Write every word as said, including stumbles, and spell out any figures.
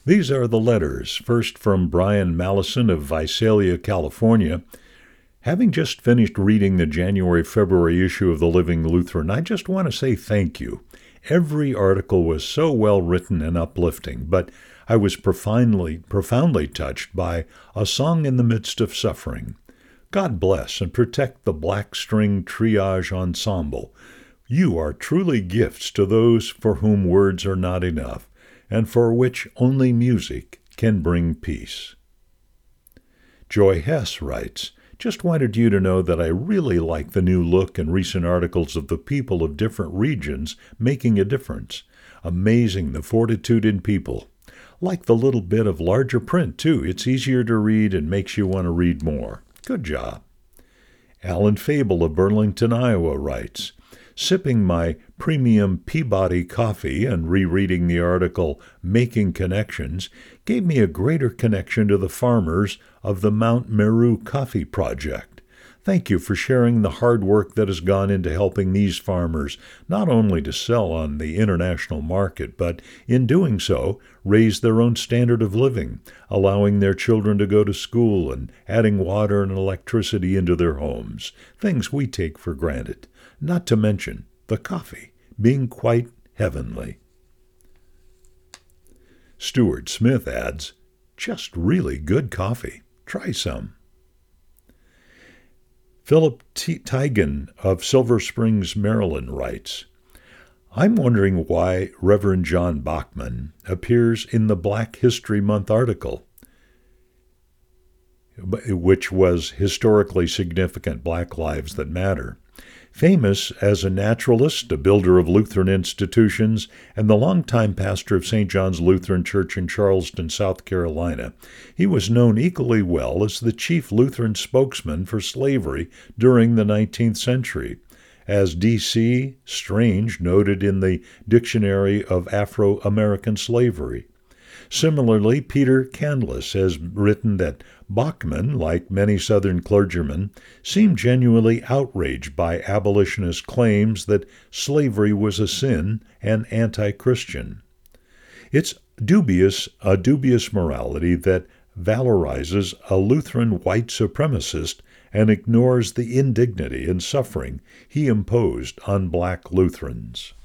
These are the letters, first from Brian Mallison of Visalia, California. Having just finished reading the January-February issue of the Living Lutheran, I just want to say thank you. Every article was so well written and uplifting, but I was profoundly, profoundly touched by A Song in the Midst of Suffering. God bless and protect the Black String Triage Ensemble. You are truly gifts to those for whom words are not enough, and for which only music can bring peace. Joy Hess writes, just wanted you to know that I really like the new look and recent articles of the people of different regions making a difference. Amazing the fortitude in people. Like the little bit of larger print, too. It's easier to read and makes you want to read more. Good job. Alan Fable of Burlington, Iowa writes, sipping my premium Peabody coffee and rereading the article Making Connections gave me a greater connection to the farmers of the Mount Meru Coffee Project. Thank you for sharing the hard work that has gone into helping these farmers not only to sell on the international market, but in doing so, raise their own standard of living, allowing their children to go to school and adding water and electricity into their homes, things we take for granted, not to mention the coffee being quite heavenly. Stuart Smith adds, just really good coffee. Try some. Philip T. Tigan of Silver Springs, Maryland writes, I'm wondering why Reverend John Bachman appears in the Black History Month article, which was historically significant Black Lives That Matter. Famous as a naturalist, a builder of Lutheran institutions, and the longtime pastor of Saint John's Lutheran Church in Charleston, South Carolina, he was known equally well as the chief Lutheran spokesman for slavery during the nineteenth century. As D C Strange noted in the Dictionary of Afro-American Slavery. Similarly, Peter Candless has written that Bachman, like many Southern clergymen, seemed genuinely outraged by abolitionist claims that slavery was a sin and anti-Christian. It's dubious, a dubious morality that valorizes a Lutheran white supremacist and ignores the indignity and suffering he imposed on black Lutherans.